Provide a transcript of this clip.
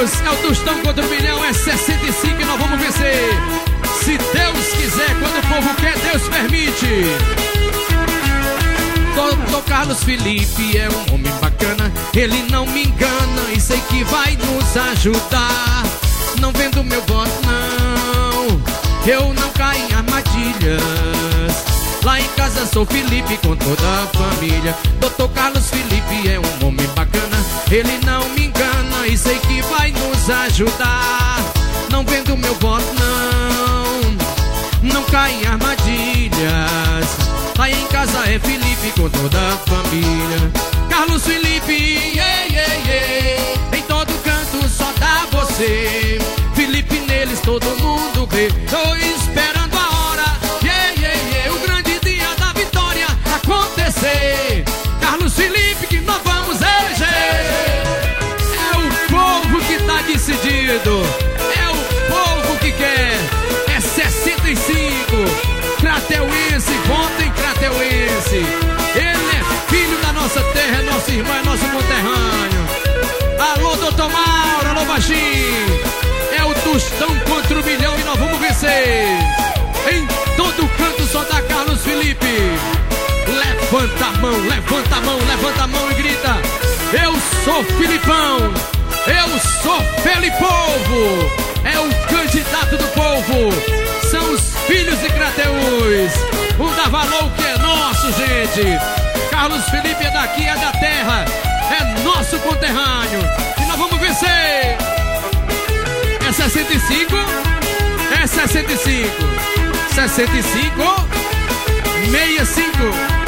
Queridos, é o Tostão contra o Milhão, é 65 e nós vamos vencer. Se Deus quiser, quando o povo quer, Deus permite. Doutor Carlos Felipe é um homem bacana, ele não me engana e sei que vai nos ajudar. Não vendo meu voto não, eu não caio em armadilhas. Lá em casa sou Felipe com toda a família. Doutor Carlos Felipe é um homem bacana, ele não me engana e sei que vai nos ajudar. Não vendo meu voto não cai em armadilhas. Lá em casa é Felipe com toda a família. Carlos Felipe, yeah, yeah, yeah. Em todo canto só dá você. Felipe neles todo mundo vê. Tô esperando a hora, yeah, yeah, yeah. O grande dia da vitória acontecer. Carlos Felipe que nós vamos eleger. É o povo que tá decidido, é o povo que quer. É 65 Crateuense, votem Crateuense. Ele é filho da nossa terra, é nosso irmão, é nosso conterrâneo. Alô, doutor Mauro, alô, baixinho. É o Tostão contra o Milhão e nós vamos vencer. Em todo canto só dá Carlos Felipe. Levanta a mão, levanta a mão, levanta a mão e grita: eu sou Filipão, eu sou Felipovo. É o candidato do povo. São os filhos de Crateús. Dá valor que é nosso, gente. Carlos Felipe é daqui, é da terra, é nosso conterrâneo. E nós vamos vencer. É 65? É 65. 65, 65.